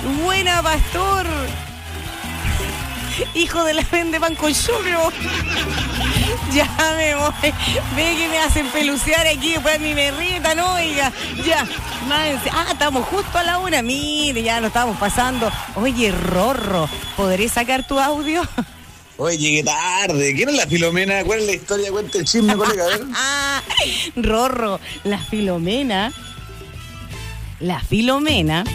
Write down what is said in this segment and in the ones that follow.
Buena, pastor. Hijo de la vende pan con choclo. Ya me voy. Ve que me hacen pelucear aquí después mi merrita, ¿no? Oiga, ya. Estamos justo a la una. Mire, ya lo estamos pasando. Oye, Rorro, ¿podré sacar tu audio? Oye, llegué tarde. ¿Quién es la Filomena? ¿Cuál es la historia? Cuenta el chisme, colega. A ver. Rorro, la Filomena. La Filomena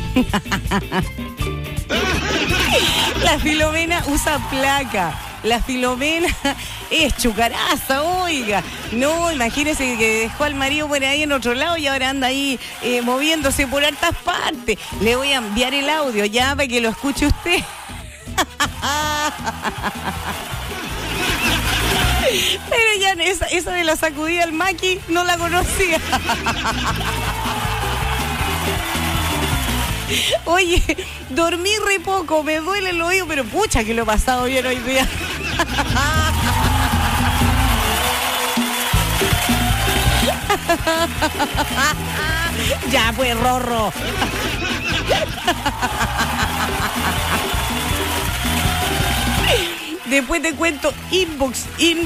usa placa. La Filomena es chucaraza, oiga. No, imagínese que dejó al marido por ahí en otro lado y ahora anda ahí moviéndose por hartas partes. Le voy a enviar el audio ya para que lo escuche usted. Pero ya esa de la sacudida al maqui no la conocía. Oye, dormí re poco, me duele el oído, pero pucha que lo he pasado bien hoy día. Ya pues, Rorro. Después te cuento inbox.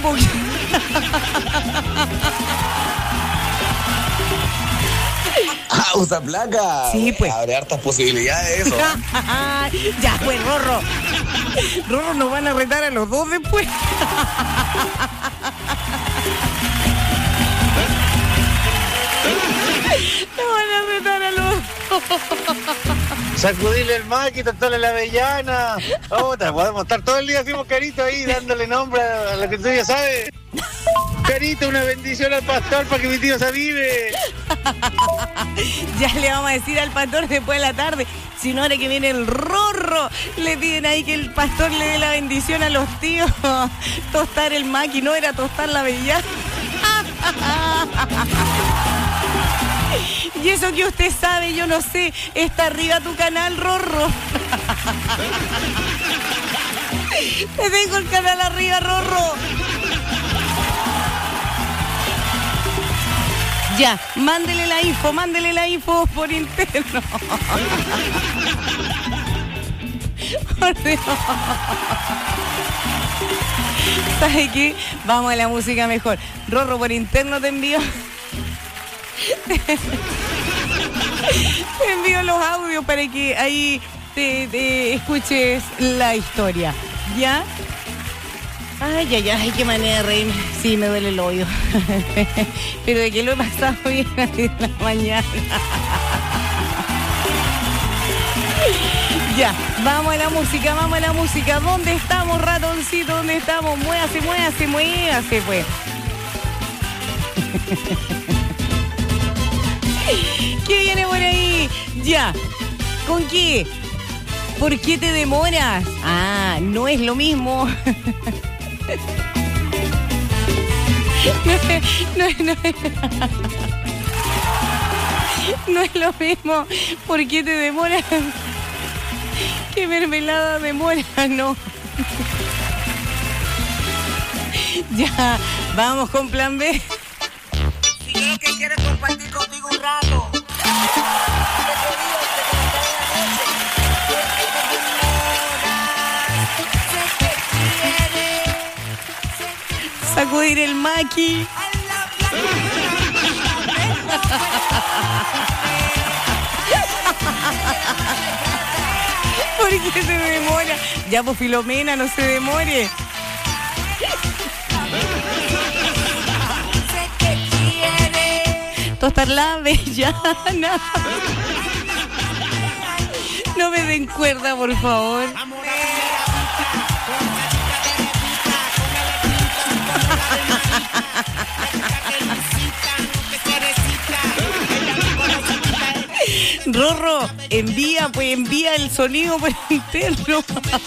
Usa placa. Sí, pues. Abre hartas posibilidades eso. Ya pues, Rorro. Rorro, nos van a retar a los dos después. Nos van a retar a los dos. Sacudirle el maqui, tocarle la avellana. Podemos estar todo el día así, Carito, ahí dándole nombre a lo que tú ya sabes. Carito, una bendición al pastor para que mi tío se avive. Ya le vamos a decir al pastor después de la tarde. Si no, ahora que viene el Rorro, le piden ahí que el pastor le dé la bendición a los tíos. Tostar el maqui, no era tostar la avellana. Y eso que usted sabe, yo no sé, está arriba tu canal, Rorro. Te tengo el canal arriba, Rorro. Ya, mándele la info por interno. Por Dios. ¿Sabe qué? Vamos a la música mejor. Rorro, por interno te envío. Te envío los audios para que ahí te escuches la historia. ¿Ya? Ay, qué manera de reírme. Sí, me duele el oído. Pero de que lo he pasado bien en la mañana. Ya, vamos a la música. ¿Dónde estamos, ratoncito? ¿Dónde estamos? Muévase, pues. ¿Qué viene por ahí? Ya. ¿Con qué? ¿Por qué te demoras? No es lo mismo. No es lo mismo. ¿Por qué te demoras? ¿Qué mermelada demora? No. Ya, vamos con plan B. Si yo lo que quiero es compartir contigo un rato. Sacudir el maqui. ¿Por qué se demora? Ya, pues, Filomena, no se demore. Tostar la avellana. No me den cuerda, por favor. Rorro, envía el sonido por interno.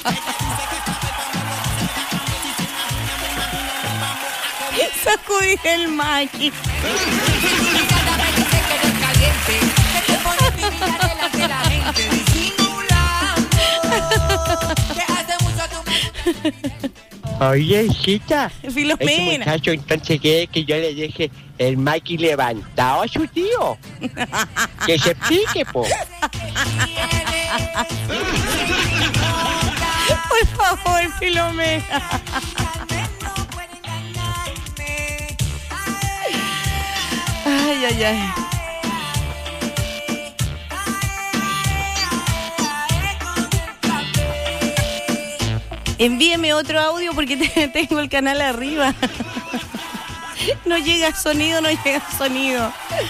Sacudir el maqui. Oye, hijita, Filomena. ese muchacho entonces quiere que yo le deje el maqui levantado a su tío. Que se pique, po. Por favor, Filomena. Ay, ay, ay. Envíeme otro audio porque tengo el canal arriba. No llega sonido, no llega sonido.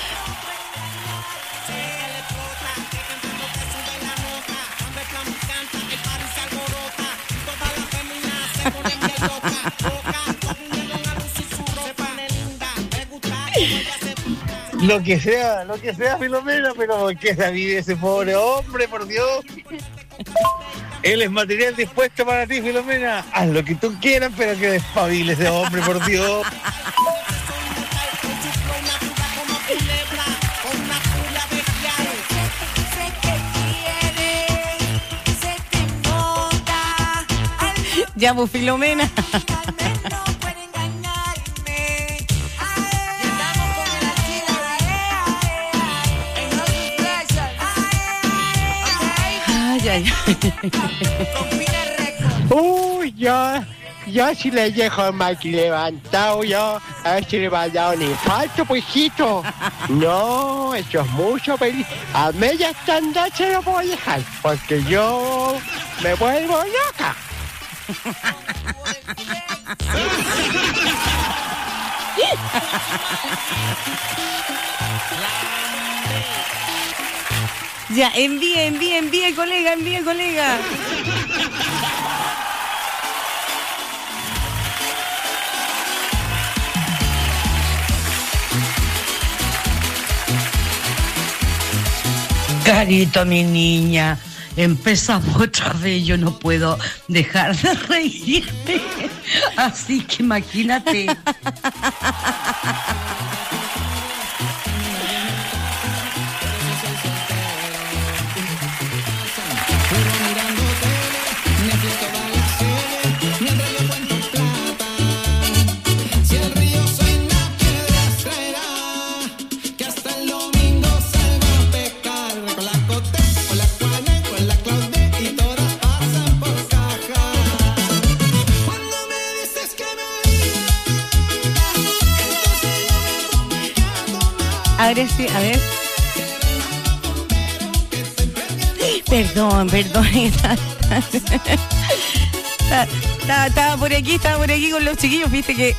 Lo que sea, Filomena, pero que se vive ese pobre hombre, por Dios. Él es material dispuesto para ti, Filomena. Haz lo que tú quieras, pero que despabile ese hombre, por Dios. Ya, pues, Filomena. Ay, ay, ay. Uy, yo si le dejo al Mikey levantado, yo a ver si le va a dar un infarto, puesito. No, eso es mucho peligro. A media estándar se lo voy a dejar, porque yo me vuelvo loca. Ya, envíe, colega. Carito, mi niña, empezamos otra vez, yo no puedo dejar de reírme, así que imagínate. Ahora sí, a ver. Perdón. Estaba por aquí con los chiquillos, viste que...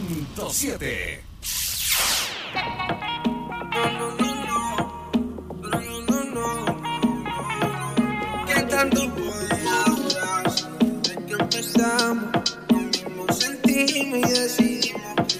Punto 7. ¿Qué tanto podía durar? Desde que empezamos, lo mismo sentimos y decidimos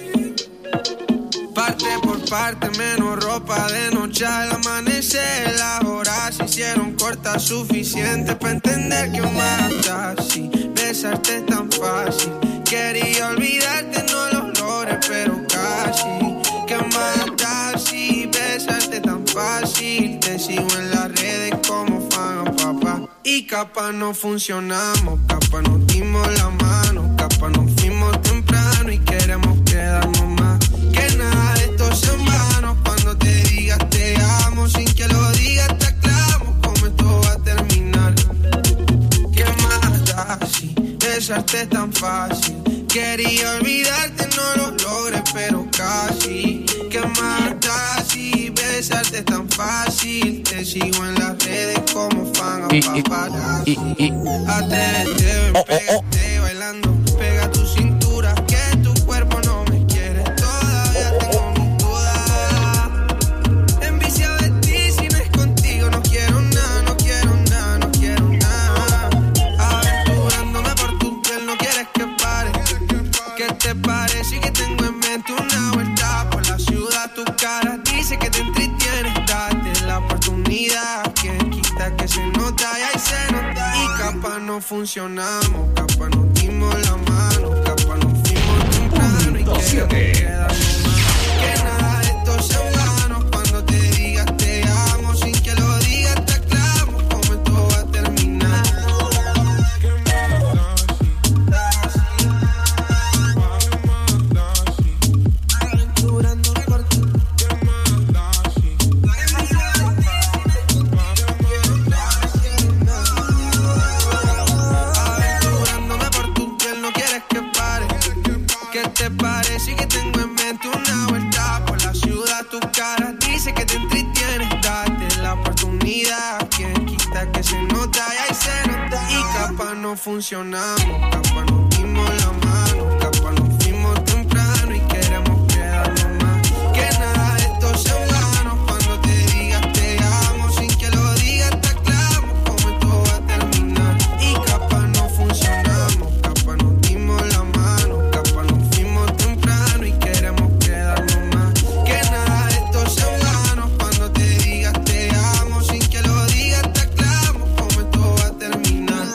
parte por parte, menos ropa de noche al amanecer. Las horas se hicieron cortas, suficiente para entender que mata así. Besarte es tan fácil, quería olvidarte, no lo logré, pero casi. Que mata así, besarte tan fácil. Te sigo en las redes como fan, papá. Y capaz no funcionamos, capaz nos dimos la mano, capaz nos fuimos temprano y queremos quedarnos más. Que nada de esto es en vano, cuando te digas te amo, sin que lo digas te aclamo cómo esto va a terminar. Que mata así, besarte es tan fácil. Quería olvidarte, no lo logré, pero casi. Que mata así, besarte es tan fácil. Te sigo en las redes como fan a paparazzi. Atrévete, ven, pégate bailando. Pega tu cintura, que tu cuerpo no me quiere. Todavía tengo mis dudas. Enviciado de ti, si no es contigo no quiero nada, no quiero nada, no quiero nada. Aventurándome por tu piel, no quieres que pare. ¿Qué te parece que tengo en mente una vuelta por la ciudad? Tu cara dice que te entretiene, date la oportunidad. Quien quita que se nota y ahí se nota. Y capaz no funcionamos, capaz nos dimos la mano, capaz nos fuimos temprano y queremos quedarnos más. Que nada de esto sea en vano, cuando te digas te amo, sin que lo digas te aclamo cómo esto va a terminar. Que aventurándome por ti. Aventurándome por tu piel, no quieres que pare. ¿Qué te parece que tengo en mente una vuelta por la ciudad? Tu cara dice que te entretiene, date la oportunidad. Quien quita que se nota y ahí se nota. Y capaz no funcionamos, capaz nos dimos la mano, capaz nos fuimos temprano y queremos quedarnos más. Que nada de esto sea en vano, cuando te digas te amo, sin que lo digas te aclamo cómo esto va a terminar. Y capaz no funcionamos, capaz nos dimos la mano, capaz nos fuimos temprano y queremos quedarnos más. Que nada de esto sea en vano, cuando te digas te amo, sin que lo digas te aclamo cómo esto va a terminar.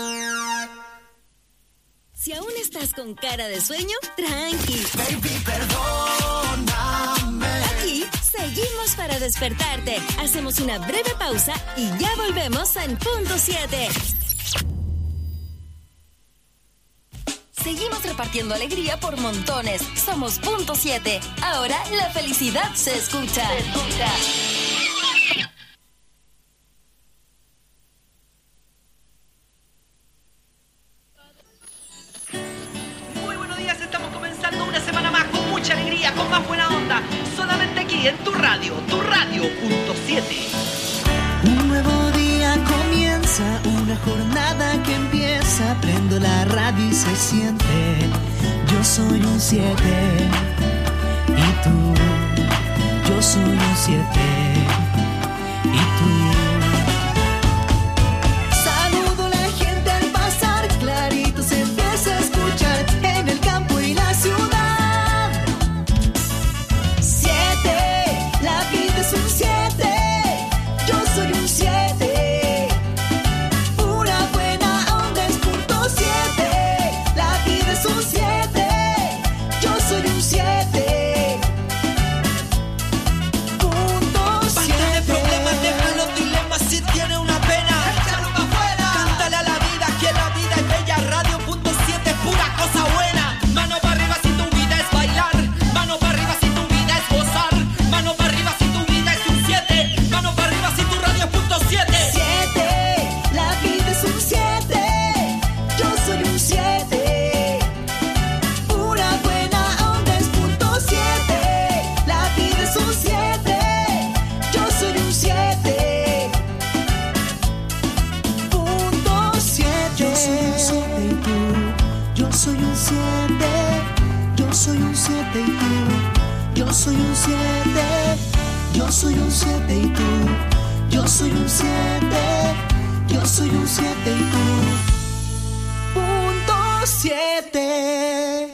Si aún estás con cara de sueño, tranqui. Baby, perdóname. Aquí seguimos para despertarte. Hacemos una breve pausa y ya volvemos en Punto 7. Seguimos repartiendo alegría por montones. Somos Punto 7. Ahora la felicidad se escucha. Muy buenos días, estamos comenzando una semana más con mucha alegría, con más buena onda. Solamente aquí en tu radio, Punto 7. Un nuevo día comienza, una jornada que empieza. Prendo la radio y se siente. Yo soy un 7. Y tú, yo soy un 7. Y tú. Saludo a la gente al pasar, clarito se empieza a escuchar en el campo y la ciudad. 7, la vida es un 7. Yo soy un 7. Una buena onda es Punto 7. La vida es un 7. Yo soy un 7. Punto 7. un 7 y tú. Yo soy un 7. Yo soy un 7 y tú. Yo soy un 7. Yo soy un 7 y tú. Punto 7.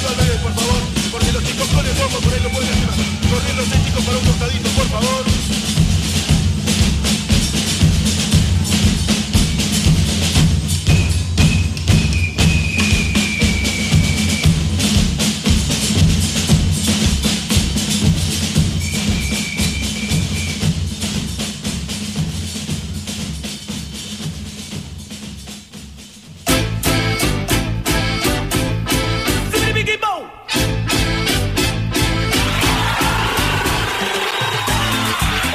Corriendo 6 chicos para un costadito, por favor.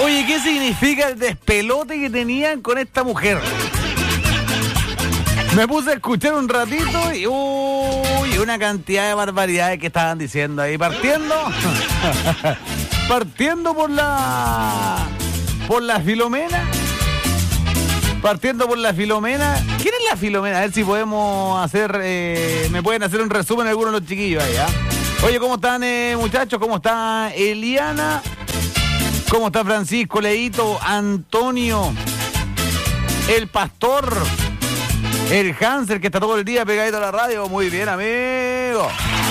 Oye, ¿qué significa el despelote que tenían con esta mujer? Me puse a escuchar un ratito y uy, una cantidad de barbaridades que estaban diciendo ahí. Partiendo por la Filomena. Partiendo por la Filomena. ¿Quién es la Filomena? A ver si podemos hacer, me pueden hacer un resumen algunos de los chiquillos ahí, ¿ah? Oye, ¿cómo están, muchachos? ¿Cómo está Eliana? ¿Cómo está Francisco, Leito, Antonio, el Pastor, el Hansel, que está todo el día pegadito a la radio? Muy bien, amigo.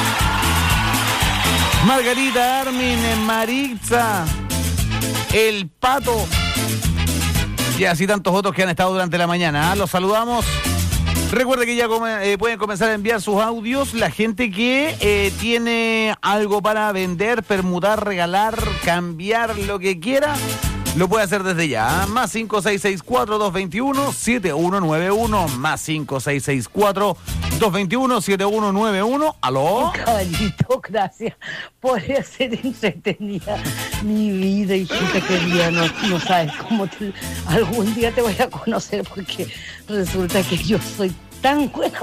Margarita, Armin, Maritza, el Pato y así tantos otros que han estado durante la mañana. Los saludamos. Recuerde que ya pueden comenzar a enviar sus audios. La gente que tiene algo para vender, permutar, regalar, cambiar, lo que quiera, lo puede hacer desde ya. Más 5664-221-7191. Más 5664-221-7191. ¿Aló? Caballito, gracias por hacer entretenida mi vida, hijita querida. No sabes cómo algún día te voy a conocer, porque resulta que yo soy tan buena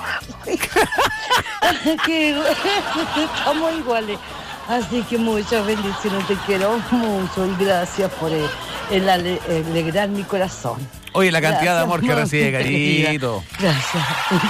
que estamos iguales. Así que muchas bendiciones, te quiero mucho y gracias por el alegrar mi corazón. Oye, la cantidad de amor que recibe, Carito. Gracias.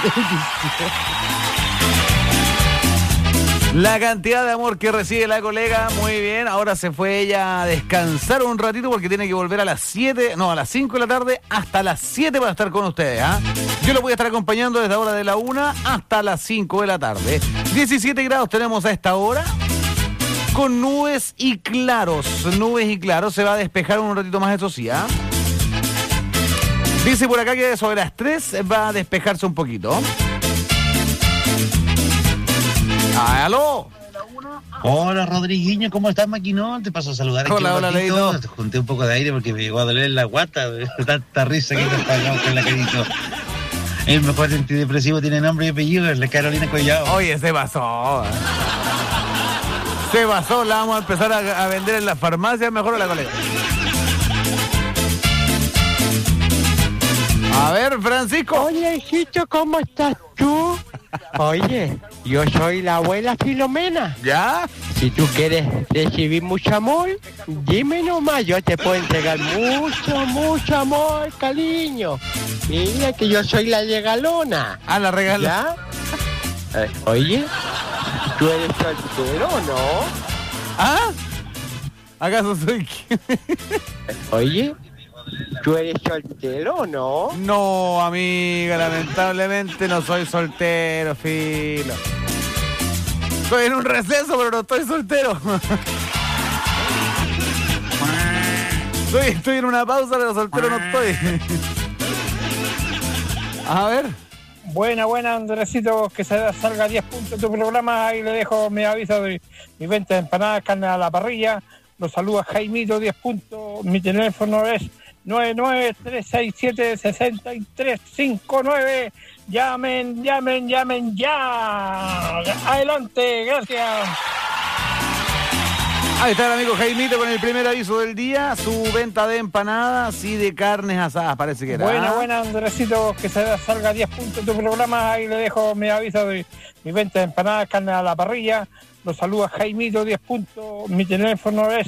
La cantidad de amor que recibe la colega, muy bien. Ahora se fue ella a descansar un ratito porque tiene que volver a las 5 de la tarde hasta las 7 para estar con ustedes, ¿ah? Yo lo voy a estar acompañando desde ahora de la 1 hasta las 5 de la tarde. 17 grados tenemos a esta hora, con nubes y claros. Nubes y claros, se va a despejar un ratito más, eso sí, ¿ah? Dice por acá que sobre las 3 va a despejarse un poquito. ¡Aló! Hola, Rodriguinho, ¿cómo estás, maquinón? Te paso a saludar aquí. Hola, Leito. Te junté un poco de aire porque me llegó a doler la guata. Tanta risa que nos pagamos con la Carito. El mejor antidepresivo tiene nombre y apellido, es la Carolina Collado. Oye, se pasó. Se pasó, la vamos a empezar a vender en las farmacias, mejor a la colega. A ver, Francisco. Oye, hijito, ¿cómo estás tú? Oye, yo soy la abuela Filomena. ¿Ya? Si tú quieres recibir mucho amor, dime nomás, yo te puedo entregar mucho amor, cariño. Mira que yo soy la regalona. Ah, la regalona. ¿Ya? Oye, ¿tú eres soltero o no? ¿Ah? ¿Acaso soy quién? Oye, ¿tú eres soltero o no? No, amiga, lamentablemente no soy soltero, filo. Estoy en un receso, pero no estoy soltero. Estoy en una pausa, pero soltero no estoy. A ver. Buena, Andresito, que salga 10 puntos tu programa. Ahí le dejo mi aviso de mi venta de empanadas, carne a la parrilla. Los saluda Jaimito, 10 puntos. Mi teléfono es 993676359. Llamen ya. Adelante, gracias. Ahí está el amigo Jaimito con el primer aviso del día. Su venta de empanadas y de carnes asadas, parece que era. Buena, Andresito, que salga 10 puntos tu programa. Ahí le dejo mi aviso de mi venta de empanadas, carne a la parrilla. Los saluda Jaimito, 10 puntos. Mi teléfono es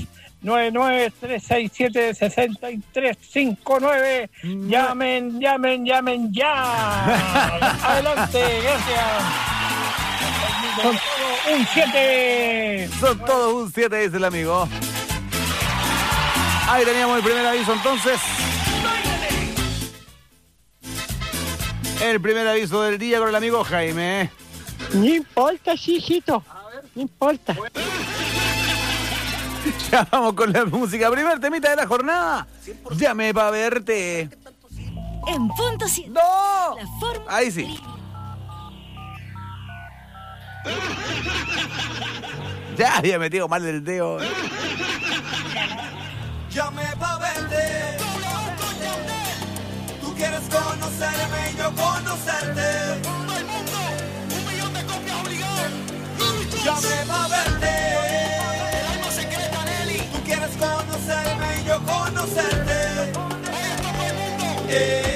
993676359. Llamen ya. Adelante, gracias. Son todos un 7. Son todos un 7, dice el amigo. Ahí teníamos el primer aviso entonces. El primer aviso del día con el amigo Jaime. No importa, sí, hijito. No importa. Ya vamos con la música. Primer temita de la jornada. Llame pa' verte. En punto 7. ¡No! Ahí sí. Ya había metido mal el dedo. Llame pa' verte. Tú quieres conocerme y yo conocerte. Todo el mundo, 1.000.000 de copias obligadas. Llame pa' verte. El alma secreta, Nelly. Tú quieres conocerme y yo conocerte. conocerte.